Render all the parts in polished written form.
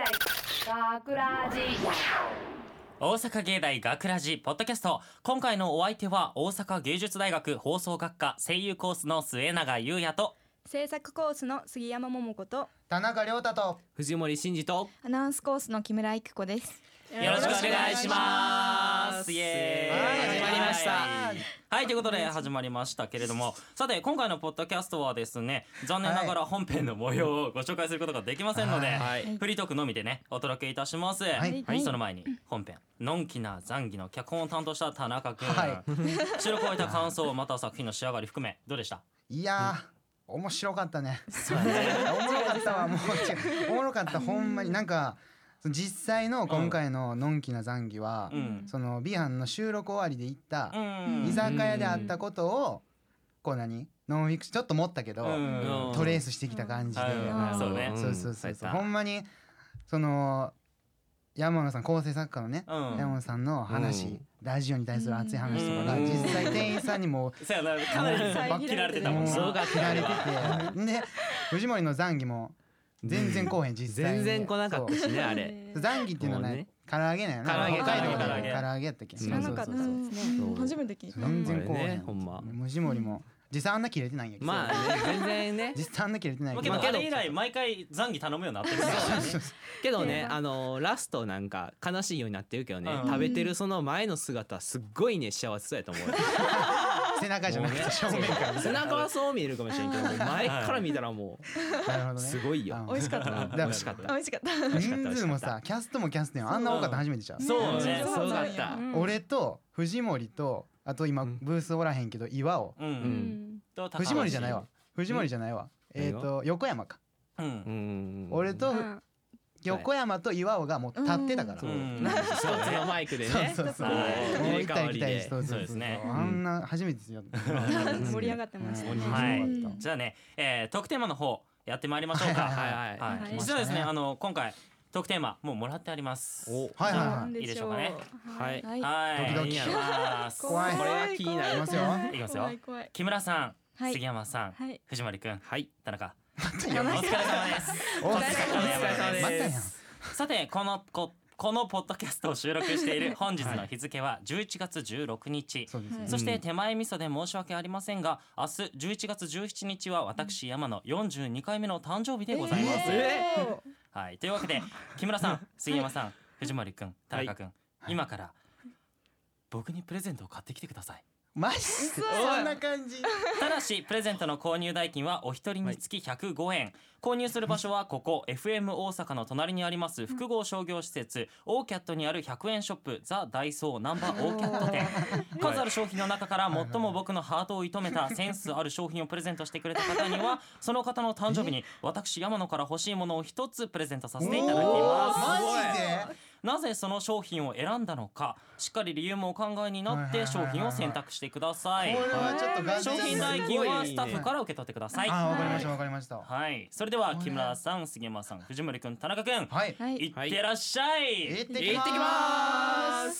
学ラジ大阪芸大学ラジポッドキャスト。今回のお相手は大阪芸術大学放送学科声優コースの末永優也と制作コースの杉山桃子と田中亮太と藤森真二とアナウンスコースの木村育子です。 よろしくお願いします。イエーイ、 始まりました。 はい、ということで始まりましたけれども、さて今回のポッドキャストはですね、残念ながら本編の模様をご紹介することができませんので、フリートークのみでねお届けいたします。その前に本編のんきな残儀の脚本を担当した田中君、収録を終えた感想また作品の仕上がり含めどうでした？ いやー面白かったね。おもろかったわ。もうおもろかった。ほんまになんか実際の今回ののんきな残儀は、そのビハンの収録終わりで行った居酒屋であったことをこうノンフィクションちょっと持ったけどトレースしてきた感じで、そうほんまにその山野さん構成作家のね、山野さんの話、ラジオに対する熱い話とかが実際店員さんにもかなり切られてたもんね。 そうが切られててで藤森の残儀も全然来へん。実際全然来なかったしね。あれ残儀っていうのはね唐揚げなんやな。北海道の唐揚げやったっけ。 知らなかったですね。初めて聞いた。 全然来へん。 ほんま藤森も実際あんな切れてないんやけど、 まあね全然ね実際あんな切れてないけど、 あれ以来毎回残儀頼むようになってるけどね、ラストなんか悲しいようになってるけどね、食べてるその前の姿すっごいね幸せそうやと思う。 背中じゃなくて正面から。 背中はそう見えるかもしれんけど前から見たらもうすごいよ。 美味しかった。 美味しかった。 美味しかった。 人数もさキャストもキャストやん。あんな多かった初めてじゃん。 そうね、 そうだった。 俺と藤森とあと今ブースおらへんけど岩尾、藤森じゃないわ。横山か。俺と横山と岩尾がもう立ってたから。 一つのマイクでね。 そう行ったり来たりして。そうですね。あんな初めてですよ。 盛り上がってました。 じゃあね、トークテーマの方やってまいりましょうか。実はですね、今回トークテーマもうもらってあります。いいでしょうかね。 ドキドキ。怖い。 これが気になりますよ。 いきますよ。木村さん、杉山さん、藤森くん、田中、お疲れ様です。お疲れ様です。さてこのポッドキャストを収録している本日の日付は11月16日。そして手前味噌で申し訳ありませんが、明日11月17日は私山の42回目の誕生日でございます。はい、というわけで木村さん、杉山さん、藤森くん、田中くん、今から僕にプレゼントを買ってきてください。 マジそんな感じ。 ただしプレゼントの購入代金はお一人につき105円。購入する場所はここ FM 大阪の隣にあります複合商業施設オーキャットにある100円ショップザ・ダイソーナンバーオーキャット店。数ある商品の中から最も僕のハートを射止めたセンスある商品をプレゼントしてくれた方にはその方の誕生日に私山野から欲しいものを一つプレゼントさせていただきます。 マジで？ なぜその商品を選んだのか、しっかり理由もお考えになって商品を選択してください。 これはちょっとガチ商品代金はスタッフから受け取ってください。 わかりました。 はい、それでは木村さん、杉山さん、藤森くん、田中くん、いってらっしゃい。 行ってきます。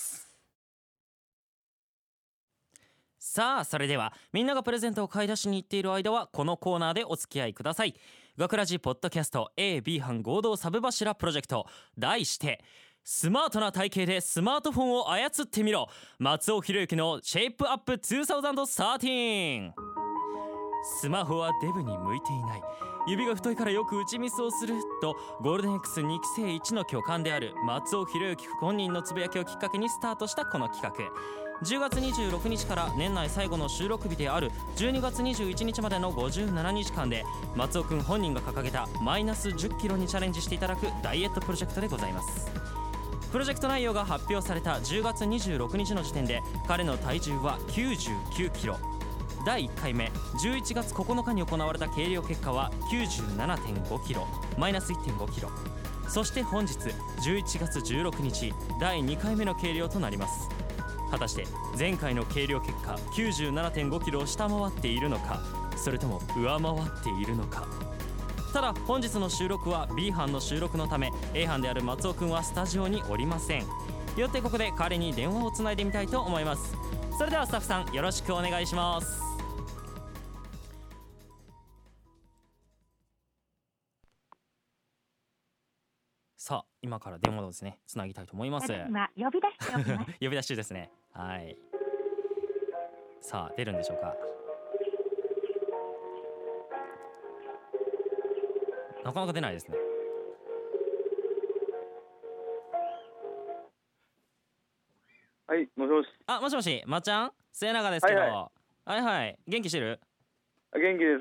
さあそれではみんながプレゼントを買い出しに行っている間はこのコーナーでお付き合いください。学ラジポッドキャスト A、B 班合同サブ柱プロジェクト、題してスマートな体型でスマートフォンを操ってみろ、松尾博之のシェイプアップ2013。スマホはデブに向いていない、指が太いからよく打ちミスをするとゴールデン X2 期生一の巨漢である松尾博之本人のつぶやきをきっかけにスタートしたこの企画。10月26日から年内最後の収録日である12月21日までの57日間で松尾くん本人が掲げたマイナス10キロにチャレンジしていただくダイエットプロジェクトでございます。プロジェクト内容が発表された10月26日の時点で彼の体重は99キロ。第1回目11月9日に行われた計量結果は 97.5 キロ、マイナス 1.5 キロ。そして本日11月16日第2回目の計量となります。果たして前回の計量結果 97.5 キロを下回っているのか、それとも上回っているのか。ただ本日の収録は B 班の収録のため A 班である松尾くんはスタジオにおりません。よってここで彼に電話をつないでみたいと思います。それではスタッフさんよろしくお願いします。 さあ今から電話をですねつなぎたいと思います。 今呼び出しておきます。 呼び出し中ですね。はい。さあ出るんでしょうか。なかなか出ないですね。 はい、もしもし。 あ、もしもし、まっちゃん、末永ですけど、 ははいはい、元気してる？ 元気です。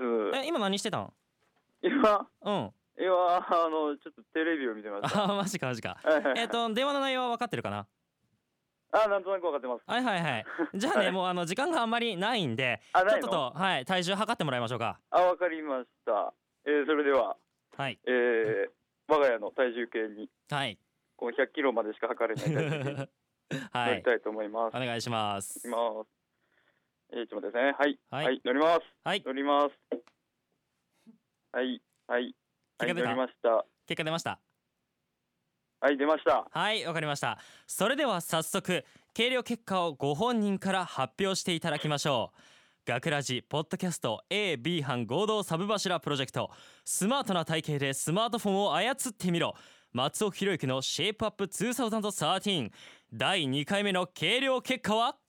今何してたん？ 今、 うん。 ちょっとテレビを見てました。 あ、マジかマジか。電話の内容は分かってるかな？ なんとなく分かってます。 はいはいはい。じゃあね、もう時間があんまりないんで、ちょっとはい体重測ってもらいましょうか。 わかりました。それでは、 はい。 我が家の体重計に、 はい。 この100キロまでしか測れない体重計に乗りたいと思います。 お願いします。 ちょっと待ってですね。 はい。 はい、乗ります。 はい。 乗ります。はい。はい。 結果出た？ 乗りました。 結果出ました。 はい、出ました。 はい、わかりました。それでは早速計量結果をご本人から発表していただきましょう。学ラジポッドキャスト A、B 班合同サブ柱プロジェクト、スマートな体型でスマートフォンを操ってみろ、松尾博之のシェイプアップ2013第2回目の計量結果は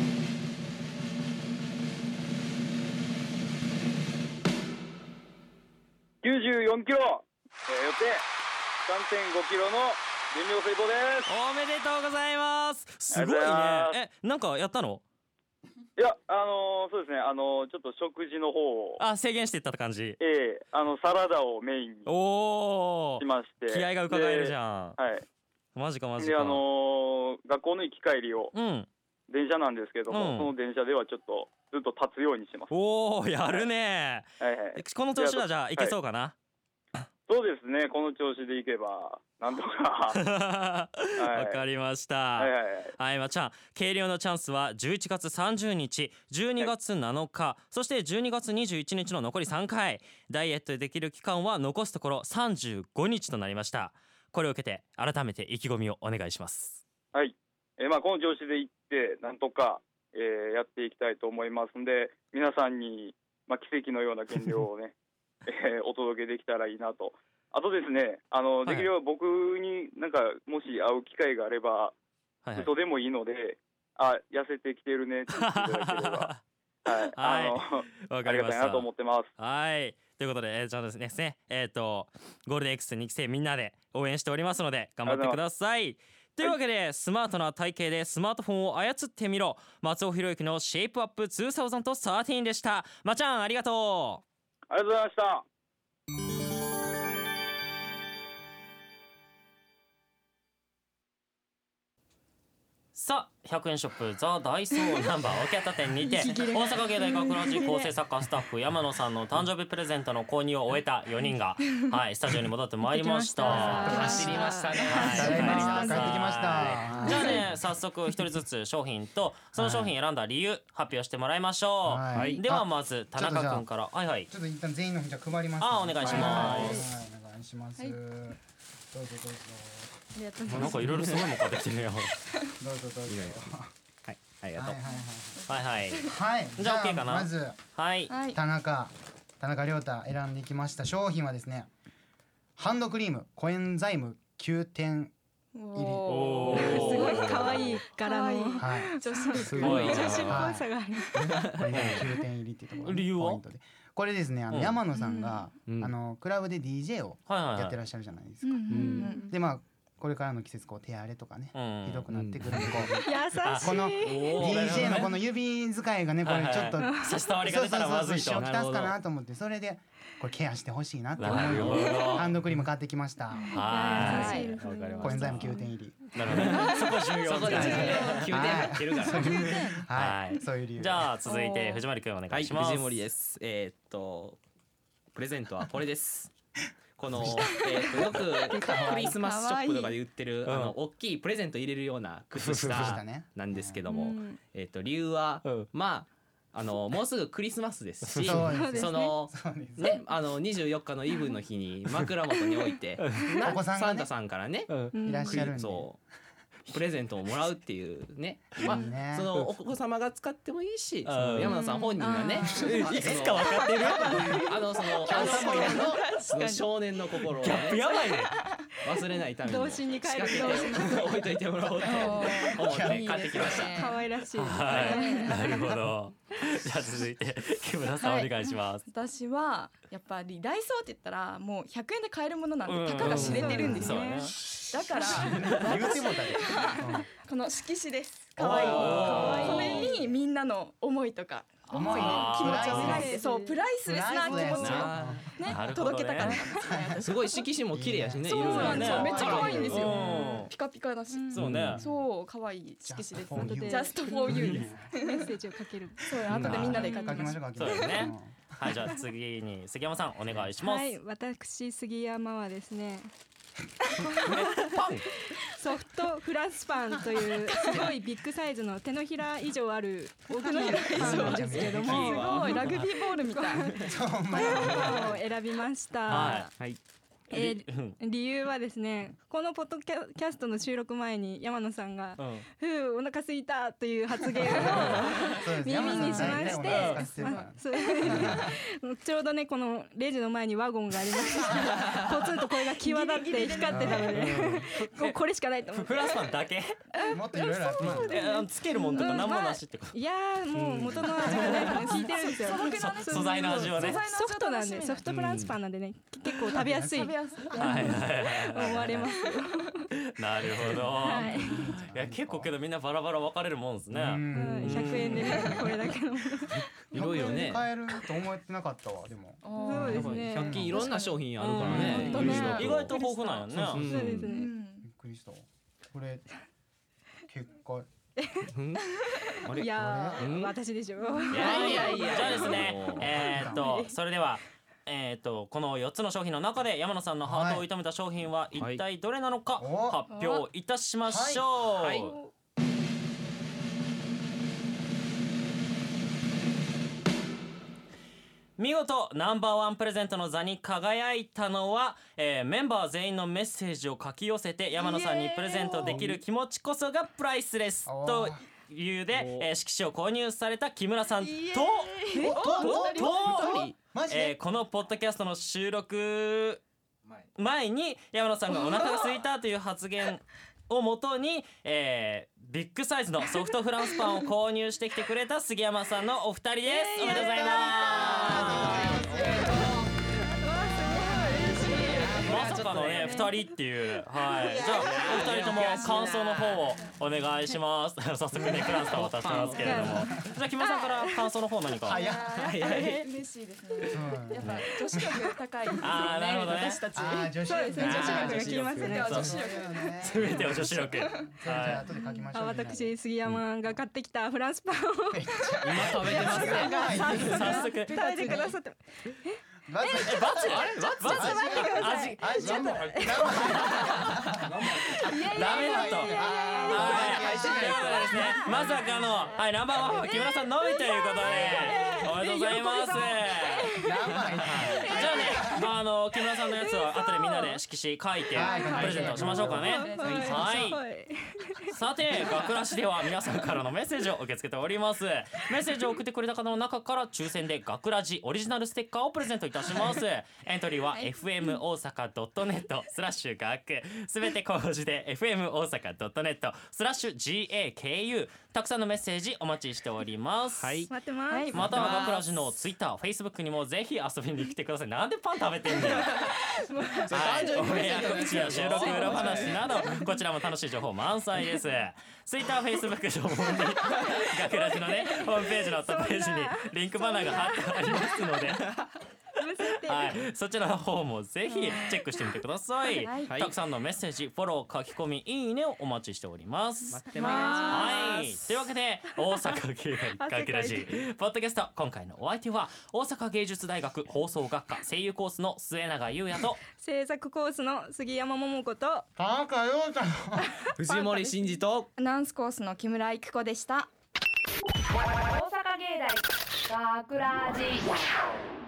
94キロ、よって 3.5 キロの減量成功です。 おめでとうございます。すごいね。なんかやったの？ いや、そうですね、ちょっと食事の方を制限していったって感じ。 サラダをメインにしまして、 気合が伺えるじゃん。 はい。 マジかマジか。 で、学校の行き帰りを、電車なんですけども、その電車ではちょっとずっと立つようにしてます。 おお、やるね。 はいはい。 この調子はじゃあいけそうかな。 そうですね、この調子でいけばなんとかわかりました。はい、まっちゃん、計量のチャンスは11月30日、12月7日、そして12月21日の残り3回。ダイエットできる期間は残すところ35日となりました。これを受けて改めて意気込みをお願いします。 はい。この調子でいってなんとか、やっていきたいと思いますので、皆さんに、奇跡のような減量をねお届けできたらいいなと。あとですね、できれば僕になんかもし会う機会があれば、嘘でもいいので、痩せてきてるねって言っていただければありがたいなと思ってます。 はい、ということで、ちゃんとですね、ゴールデン X 2期生みんなで応援しておりますので頑張ってください。というわけで、スマートな体型でスマートフォンを操ってみろ、松尾博之のシェイプアップ2013でした。まちゃん、ありがとう。 ありがとうございました。 さあ、100円ショップザ・ダイソーナンバー分け当店にて大阪芸大学ラジ構成作家スタッフ山野さんの誕生日プレゼントの購入を終えた4人がスタジオに戻ってまいりました。 走りましたね。 帰ってきました。 じゃあね、早速一人ずつ商品とその商品選んだ理由発表してもらいましょう。ではまず田中君から。 ちょっと一旦全員のじゃ配ります。 お願いします。 お願いします。どうぞどうぞ。 なんかいろいろすごいもん買ってきてるよ。 どうぞどうぞ。 はい、ありがとう。 はい。 じゃあ OK かな。 まず田中亮太選んできました商品はですね、ハンドクリームコエンザイム9点入り。 すごい可愛い柄の。 すごい。 女子っぽさがある。 コエンザイム9点入りっていうところ。 理由は？ これですね、山野さんがクラブで DJ をやってらっしゃるじゃないですか。でこれからの季節手荒れとかねひどくなってくるんで、この DJ のこの指使いがね、これちょっと差し障りが出たらまずいと支障をきたすかなと思って、それでこれケアしてほしいなって思うハンドクリーム買ってきました。コエンザイム9点入り。 なるほど、そこ重要。 9点入ってるから。 そういう理由。 じゃあ続いて藤森くんお願いします。 藤森です。プレゼントはこれです。このよくクリスマスショップとかで売ってる大きいプレゼント入れるような靴下なんですけども、理由はもうすぐクリスマスですし、そのね24日のイブの日に枕元に置いてサンタさんからねいらっしゃるんで、 プレゼントをもらうっていうね、そのお子様が使ってもいいし、山野さん本人がね、いつか分かってるその少年の心をね、 ギャップやばいね。 忘れないために童心に帰る仕掛けて置いといてもらおうと思って買ってきました可愛らしい。 はいなるほどじゃあ続いて木村さんお願いします。 私はやっぱりダイソーって言ったらもう100円で買えるものなんでたかが知れてるんですよね。だから言うてもたでこの色紙です。可愛いこれにみんなの思いとか気持ちを書いて、そうプライスレスな気持ちをね届けたかったんですね。 すごい色紙も綺麗やしね。 そうなんですよ。めっちゃ可愛いんですうよ。ピカピカだし。 そうねそう可愛い色紙です。 本当で Just for you です。 メッセージをかける。 そう後でみんなで書きましょう。 そうですねはいじゃあ次に杉山さんお願いします。 はい私杉山はですねソフトフランスパンというすごいビッグサイズの手のひら以上ある大きいパンなんですけども、 すごいラグビーボールみたい。 を選びました。 はい理由はですねこのポッドキャストの収録前に山野さんがふうお腹すいたという発言を耳にしましてちょうどねこのレジの前にワゴンがありましてポツンとこれが際立って光ってたのでこれしかないと思って。 フランスパンだけもっといろいろあってつけるもんとか何もなしってこといやもう元の味がね効いてるんですよ。 素材の味はねソフトなんでソフトフランスパンなんでね結構食べやすい思われますよ。 なるほど、いや結構けどみんなバラバラ分かれるもんですね。 100円でねこれだけのものいろいろね買えると思ってなかったわでも。 そうですね。 100均いろんな商品あるからね。 意外と豊富なんよね。 そうですね。 びっくりした。これ結果いや私でしょ。 いやじゃあですねそれではこの4つの商品の中で山野さんのハートを射止めた商品は一体どれなのか発表いたしましょう。見事ナンバーワンプレゼントの座に輝いたのは、メンバー全員のメッセージを書き寄せて山野さんにプレゼントできる気持ちこそがプライスレスという理由で、色紙を購入された木村さんとこのポッドキャストの収録前に山野さんがお腹が空いたという発言をもとに、ビッグサイズのソフトフランスパンを購入してきてくれた杉山さんのお二人です。おめでとうございます。まさかのね2人っていう、はい、じゃあお二人とも感想の方をお願いします。早速ねフランスパンを渡してますけれども、じゃあ木村さんから感想の方何か。 嬉しいですね。やっぱ女子力高いですね。 なるほどね。 私たち。 そうですね女子力が切りますね。 全ては女子力。 私杉山が買ってきたフランスパンを今食べてますね。 早速食べてくださって。 バツ味ちょっとダメだと。まさかのナンバーワンは木村さんのみということでおめでとうございます。じゃあね木村さんのやつは後でみんなで色紙書いてプレゼントしましょうかね。はいさて学ラジでは皆さんからのメッセージを受け付けております。メッセージを送ってくれた方の中から抽選で学ラジオリジナルステッカーをプレゼントいたします。エントリーは fm 大阪 .net/学すべて小文字で fm 大阪 .net/gaku たくさんのメッセージお待ちしております。 待ってます。 または学ラジのツイッター、フェイスブックにもぜひ遊びに来てください。なんでパン食べてんのよ。お部屋告知や収録裏話などこちらも楽しい情報満載です。ツイッター、フェイスブック情報に学ラジのねホームページのトップページにリンクバナーが貼ってありますのでそちらの方もぜひチェックしてみてください。たくさんのメッセージ、フォロー、書き込み、いいねをお待ちしております。 待ってまはい、というわけで大阪芸大学ラジポッドキャスト、今回のお相手は大阪芸術大学放送学科声優コースの末永優也と制作コースの杉山桃子と田中陽太の藤森真二とアナウンスコースの木村育子でした。 大阪芸大学ラジ